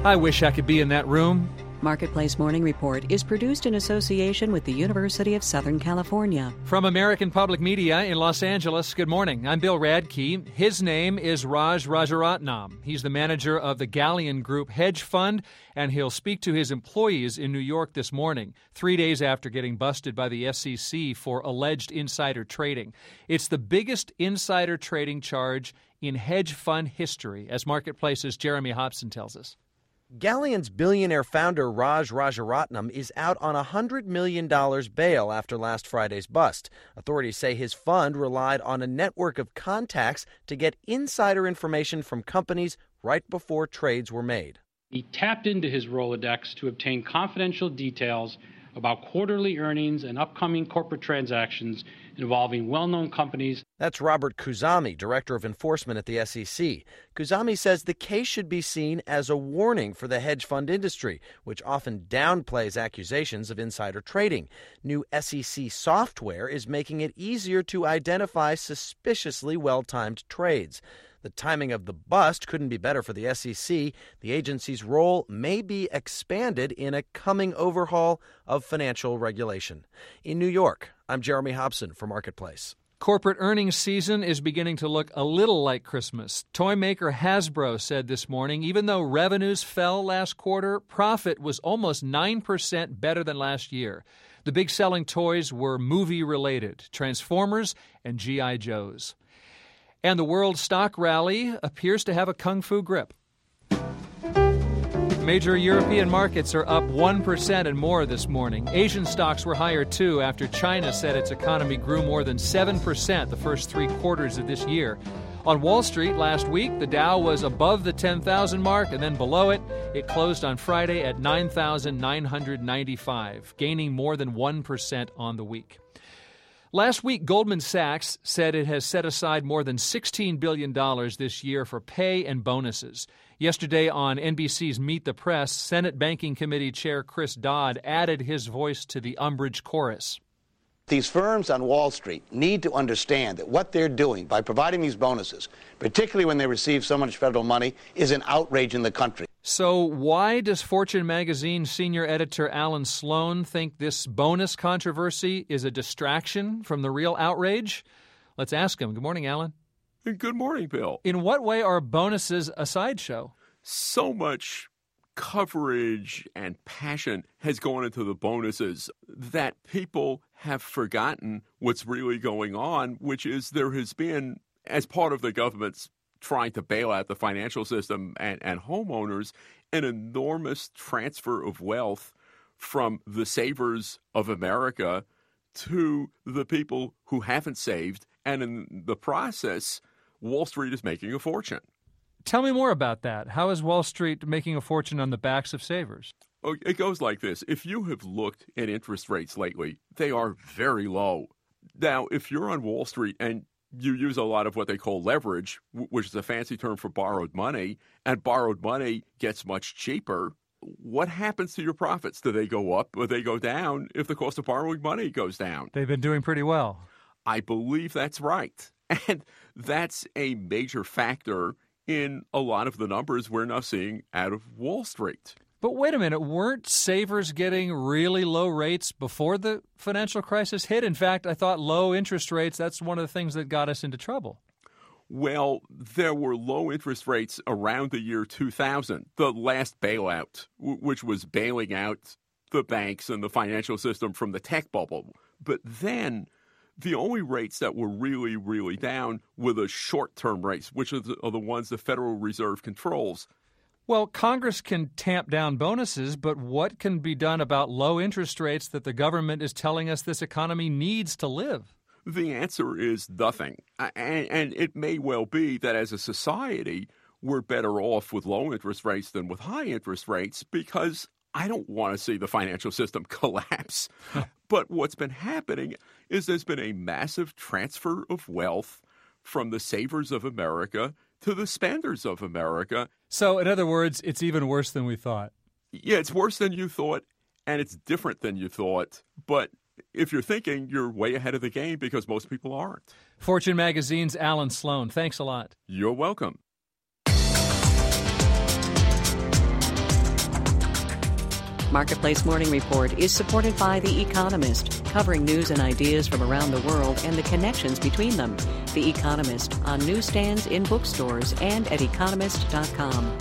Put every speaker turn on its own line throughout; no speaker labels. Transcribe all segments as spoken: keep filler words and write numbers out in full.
I wish I could be in that room.
Marketplace Morning Report is produced in association with the University of Southern California.
From American Public Media in Los Angeles, good morning. I'm Bill Radke. His name is Raj Rajaratnam. He's the manager of the Galleon Group Hedge Fund, and he'll speak to his employees in New York this morning, three days after getting busted by the S E C for alleged insider trading. It's the biggest insider trading charge in hedge fund history, as Marketplace's Jeremy Hobson tells us.
Galleon's billionaire founder Raj Rajaratnam is out on a one hundred million dollars bail after last Friday's bust. Authorities say his fund relied on a network of contacts to get insider information from companies right before trades were made.
He tapped into his Rolodex to obtain confidential details about quarterly earnings and upcoming corporate transactions involving well-known companies.
That's Robert Khuzami, Director of Enforcement at the S E C. Khuzami says the case should be seen as a warning for the hedge fund industry, which often downplays accusations of insider trading. New S E C software is making it easier to identify suspiciously well-timed trades. The timing of the bust couldn't be better for the S E C. The agency's role may be expanded in a coming overhaul of financial regulation. In New York, I'm Jeremy Hobson for Marketplace.
Corporate earnings season is beginning to look a little like Christmas. Toy maker Hasbro said this morning, even though revenues fell last quarter, profit was almost nine percent better than last year. The big selling toys were movie-related, Transformers and G I. Joes. And the world stock rally appears to have a kung fu grip. Major European markets are up one percent and more this morning. Asian stocks were higher, too, after China said its economy grew more than seven percent the first three quarters of this year. On Wall Street last week, the Dow was above the ten thousand mark, and then below it, it closed on Friday at nine thousand nine hundred ninety-five, gaining more than one percent on the week. Last week, Goldman Sachs said it has set aside more than sixteen billion dollars this year for pay and bonuses. Yesterday on N B C's Meet the Press, Senate Banking Committee Chair Chris Dodd added his voice to the umbrage chorus.
These firms on Wall Street need to understand that what they're doing by providing these bonuses, particularly when they receive so much federal money, is an outrage in the country.
So why does Fortune magazine senior editor Alan Sloan think this bonus controversy is a distraction from the real outrage? Let's ask him. Good morning, Alan.
Good morning, Bill.
In what way are bonuses a sideshow?
So much coverage and passion has gone into the bonuses that people have forgotten what's really going on, which is there has been, as part of the government's trying to bail out the financial system and, and homeowners, an enormous transfer of wealth from the savers of America to the people who haven't saved. And in the process, Wall Street is making a fortune.
Tell me more about that. How is Wall Street making a fortune on the backs of savers?
Oh, it goes like this. If you have looked at interest rates lately, they are very low. Now, if you're on Wall Street and you use a lot of what they call leverage, which is a fancy term for borrowed money, and borrowed money gets much cheaper, what happens to your profits? Do they go up or they go down if the cost of borrowing money goes down?
They've been doing pretty well.
I believe that's right. And that's a major factor in a lot of the numbers we're now seeing out of Wall Street.
But wait a minute, weren't savers getting really low rates before the financial crisis hit? In fact, I thought low interest rates, that's one of the things that got us into trouble.
Well, there were low interest rates around the year two thousand, the last bailout, which was bailing out the banks and the financial system from the tech bubble. But then the only rates that were really, really down were the short-term rates, which are the, are the ones the Federal Reserve controls.
Well, Congress can tamp down bonuses, but what can be done about low interest rates that the government is telling us this economy needs to live?
The answer is nothing. And, and it may well be that as a society, we're better off with low interest rates than with high interest rates because I don't want to see the financial system collapse. But what's been happening is there's been a massive transfer of wealth from the savers of America to the spenders of America.
So, in other words, it's even worse than we thought.
Yeah, it's worse than you thought, and it's different than you thought. But if you're thinking, you're way ahead of the game because most people aren't.
Fortune Magazine's Alan Sloan. Thanks a lot.
You're welcome.
Marketplace Morning Report is supported by The Economist, covering news and ideas from around the world and the connections between them. The Economist, on newsstands, in bookstores, and at economist dot com.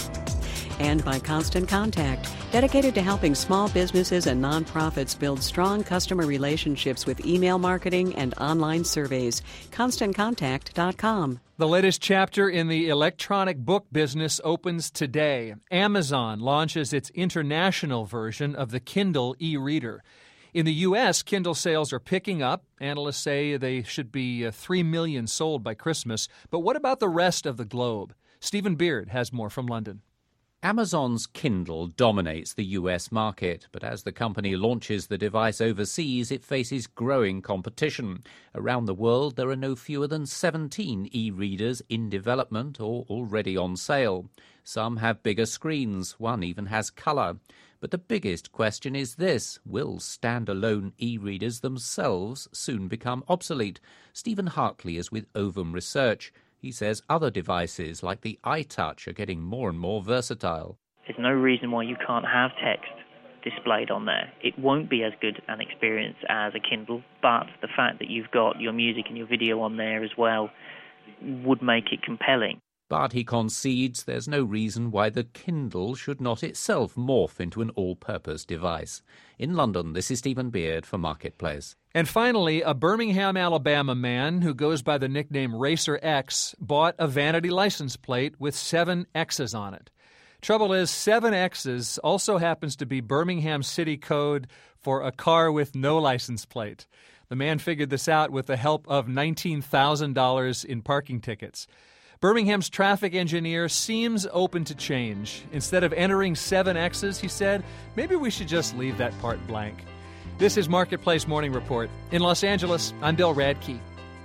And by Constant Contact, dedicated to helping small businesses and nonprofits build strong customer relationships with email marketing and online surveys. constant contact dot com.
The latest chapter in the electronic book business opens today. Amazon launches its international version of the Kindle e-reader. In the U S, Kindle sales are picking up. Analysts say they should be uh, three million sold by Christmas. But what about the rest of the globe? Stephen Beard has more from London.
Amazon's Kindle dominates the U S market, but as the company launches the device overseas, it faces growing competition. Around the world, there are no fewer than seventeen e-readers in development or already on sale. Some have bigger screens, one even has colour. But the biggest question is this: will standalone e-readers themselves soon become obsolete? Stephen Hartley is with Ovum Research. He says other devices like the iTouch are getting more and more versatile.
There's no reason why you can't have text displayed on there. It won't be as good an experience as a Kindle, but the fact that you've got your music and your video on there as well would make it compelling.
But he concedes there's no reason why the Kindle should not itself morph into an all-purpose device. In London, this is Stephen Beard for Marketplace.
And finally, a Birmingham, Alabama man who goes by the nickname Racer X bought a vanity license plate with seven X's on it. Trouble is, seven X's also happens to be Birmingham city code for a car with no license plate. The man figured this out with the help of nineteen thousand dollars in parking tickets. Birmingham's traffic engineer seems open to change. Instead of entering seven X's, he said, maybe we should just leave that part blank. This is Marketplace Morning Report. In Los Angeles, I'm Bill Radke.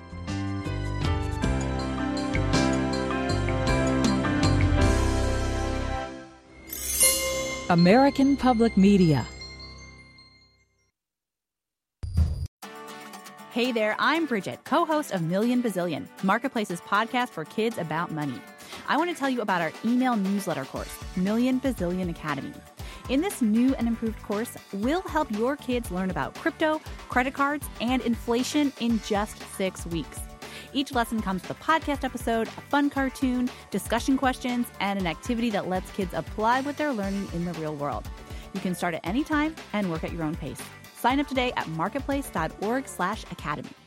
American Public Media.
Hey there, I'm Bridget, co-host of Million Bazillion, Marketplace's podcast for kids about money. I want to tell you about our email newsletter course, Million Bazillion Academy. In this new and improved course, we'll help your kids learn about crypto, credit cards, and inflation in just six weeks. Each lesson comes with a podcast episode, a fun cartoon, discussion questions, and an activity that lets kids apply what they're learning in the real world. You can start at any time and work at your own pace. Sign up today at marketplace dot org slash academy.